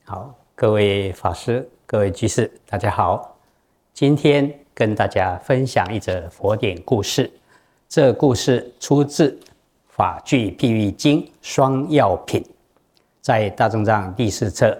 好，各位法师、各位居士，大家好。今天跟大家分享一则佛典故事。这故事出自《法句譬喻经·双要品》，在大正藏第4册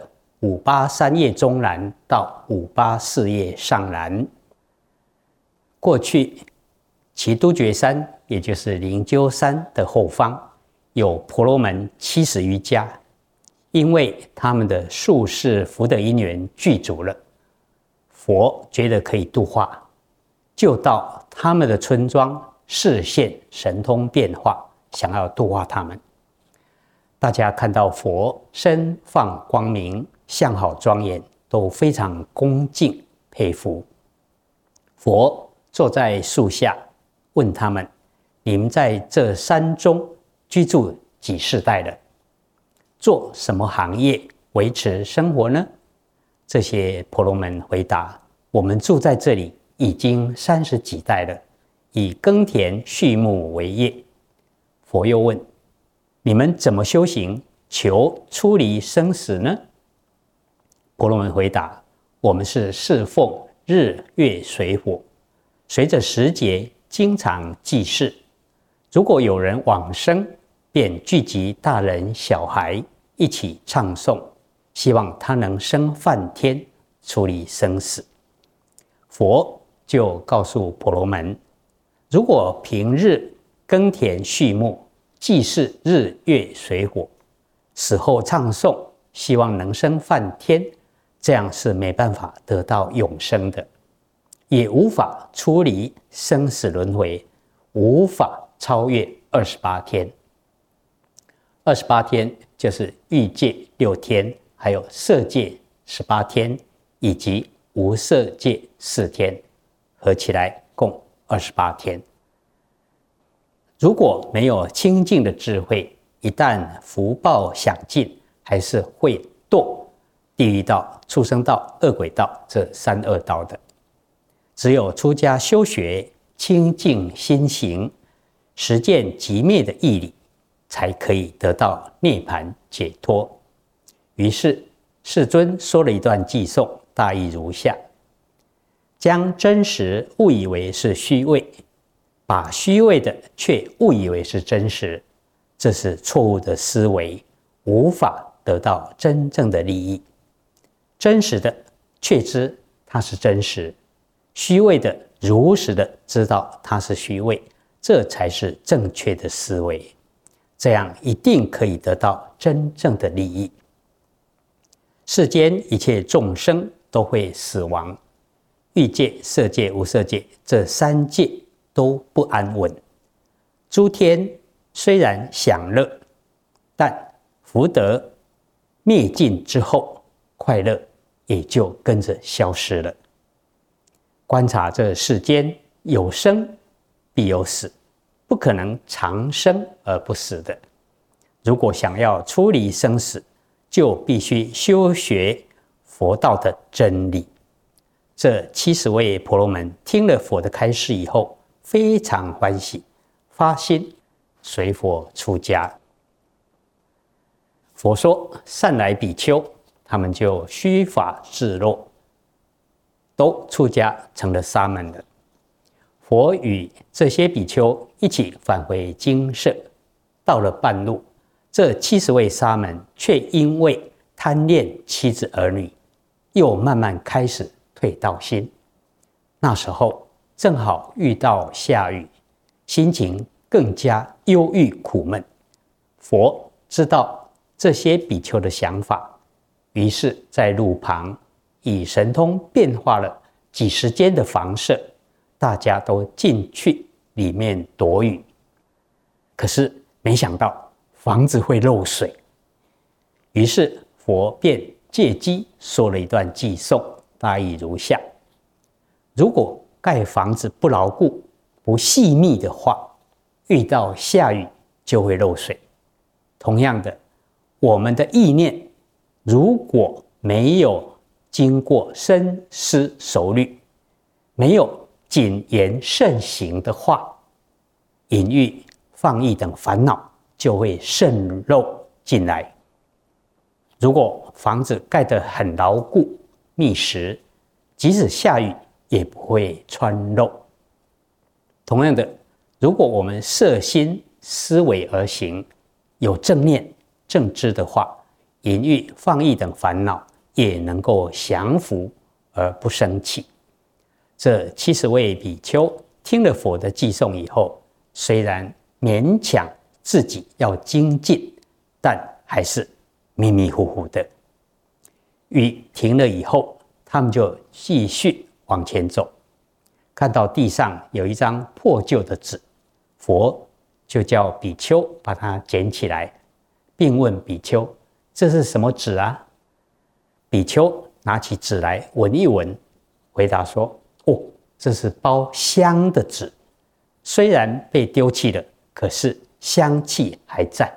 583页中栏到584页上栏。过去，其都觉山，也就是灵鹫山的后方，有婆罗门70余家。因为他们的宿世福德因缘具足了，佛觉得可以度化，就到他们的村庄示现神通变化，想要度化他们。大家看到佛身放光明，相好庄严，都非常恭敬佩服。佛坐在树下，问他们：你们在这山中居住几世代了？做什么行业维持生活呢？这些婆罗门回答：我们住在这里已经30几代了，以耕田畜牧为业。佛又问：你们怎么修行，求出离生死呢？婆罗门回答：我们是侍奉日月水火，随着时节经常祭祀。如果有人往生，便聚集大人小孩一起唱诵，希望他能升梵天，出离生死。佛就告诉婆罗门：如果平日耕田畜牧，祭祀日月水火，死后唱诵，希望能升梵天，这样是没办法得到永生的，也无法出离生死轮回，无法超越28天。28天就是欲界6天，还有色界18天，以及无色界4天，合起来共28天。如果没有清净的智慧，一旦福报享尽，还是会堕地狱道、畜生道、恶鬼道这3恶道的。只有出家修学，清净心行，实践寂灭的义理，才可以得到涅槃解脱。于是世尊说了一段偈颂，大意如下：将真实误以为是虚伪，把虚伪的却误以为是真实，这是错误的思维，无法得到真正的利益。真实的确知它是真实，虚伪的如实的知道它是虚伪，这才是正确的思维。这样一定可以得到真正的利益。世间一切众生都会死亡，欲界、色界、无色界这3界都不安稳。诸天虽然享乐，但福德灭尽之后，快乐也就跟着消失了。观察这世间，有生必有死，不可能长生而不死的。如果想要出离生死，就必须修学佛道的真理。这70位婆罗门听了佛的开示以后，非常欢喜，发心随佛出家。佛说：善来比丘，他们就须发自落，都出家成了沙门了。佛与这些比丘一起返回精舍，到了半路，这70位沙门却因为贪恋妻子儿女，又慢慢开始退道心。那时候正好遇到下雨，心情更加忧郁苦闷。佛知道这些比丘的想法，于是在路旁以神通变化了几十间的房舍，大家都进去里面躲雨。可是没想到房子会漏水，于是佛便借机说了一段偈颂，大意如下：如果盖房子不牢固、不细密的话，遇到下雨就会漏水。同样的，我们的意念如果没有经过深思熟虑，没有谨言慎行的话，淫欲、放逸等烦恼就会渗漏进来。 如果房子盖得很牢固密实，即使下雨也不会穿漏。同样的，如果我们摄心思维而行，有正念正知的话，淫欲放逸等烦恼也能够降服而不生起。这70位比丘听了佛的偈颂以后，虽然勉强自己要精进，但还是迷迷糊糊的。雨停了以后，他们就继续往前走，看到地上有一张破旧的纸，佛就叫比丘把它捡起来，并问比丘：“这是什么纸啊？”比丘拿起纸来闻一闻，回答说：“哦，这是包香的纸，虽然被丢弃了，可是香气还在。”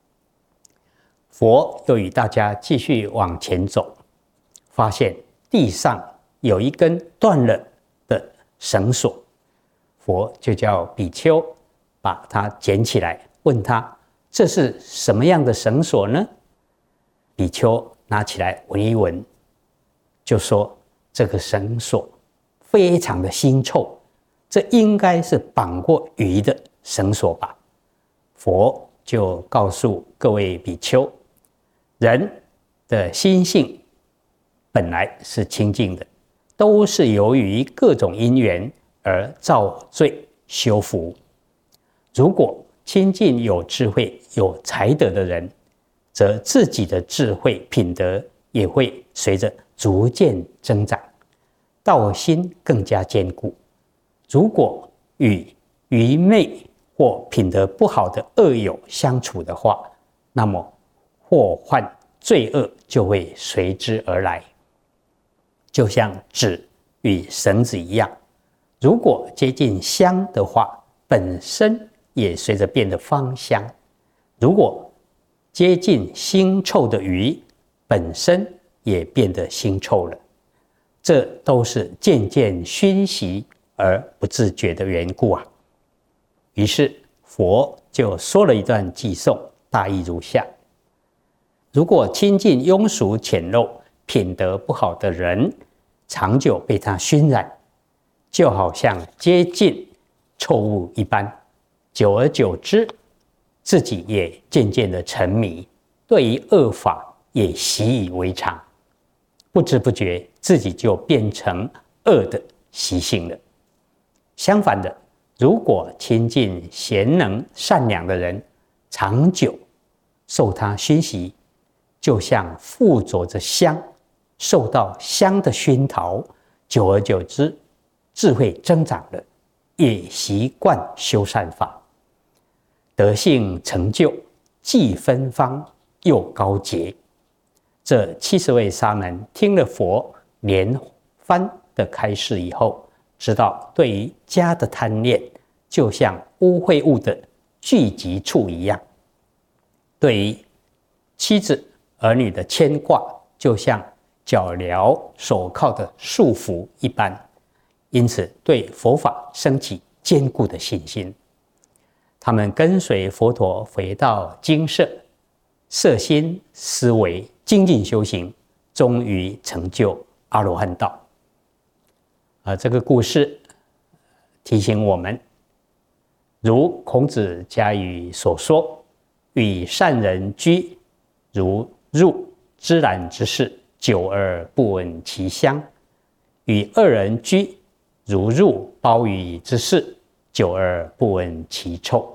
佛又与大家继续往前走，发现地上有一根断了的绳索，佛就叫比丘把它捡起来，问他：“这是什么样的绳索呢？”比丘拿起来闻一闻，就说：“这个绳索非常的腥臭，这应该是绑过鱼的绳索吧？”佛就告诉各位比丘，人的心性本来是清净的，都是由于各种因缘而造罪修福。如果亲近有智慧有才德的人，则自己的智慧品德也会随着逐渐增长，道心更加坚固。如果与愚昧或品德不好的恶友相处的话，那么祸患罪恶就会随之而来。就像纸与绳子一样，如果接近香的话，本身也随着变得芳香；如果接近腥臭的鱼，本身也变得腥臭了。这都是渐渐熏习而不自觉的缘故啊。于是佛就说了一段偈颂，大意如下：如果亲近庸俗浅陋、品德不好的人，长久被他熏染，就好像接近臭物一般，久而久之，自己也渐渐的沉迷，对于恶法也习以为常，不知不觉自己就变成恶的习性了。相反的，如果亲近贤能善良的人，长久受他熏习，就像附着着香，受到香的熏陶，久而久之，智慧增长了，也习惯修善法，德性成就，既芬芳又高洁。这70位沙门听了佛连番的开示以后，知道对于家的贪恋就像污秽物的聚集处一样，对于妻子儿女的牵挂就像脚镣手铐的束缚一般，因此对佛法升起坚固的信心。他们跟随佛陀回到精舍，摄心思维，精进修行，终于成就阿罗汉道。这个故事提醒我们，如孔子家语所说：“与善人居，如入芝兰之室，久而不闻其香；与恶人居，如入鲍鱼之室，久而不闻其臭。”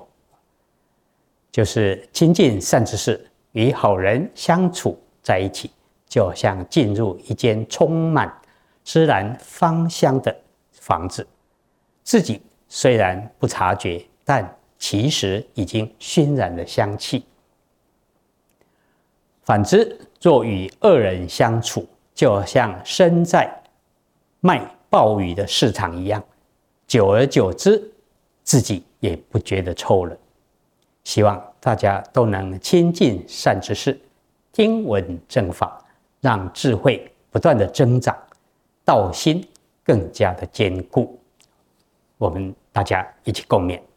就是亲近善知识，与好人相处在一起，就好像进入一间充满芝兰芳香的房子，自己虽然不察觉，但其实已经熏染了香气。反之，若与恶人相处，就好像身在卖鲍鱼的市场一样，久而久之，自己也不觉得臭了。希望大家都能亲近善知识，听闻正法，让智慧不断的增长，道心更加的坚固。我们大家一起共勉。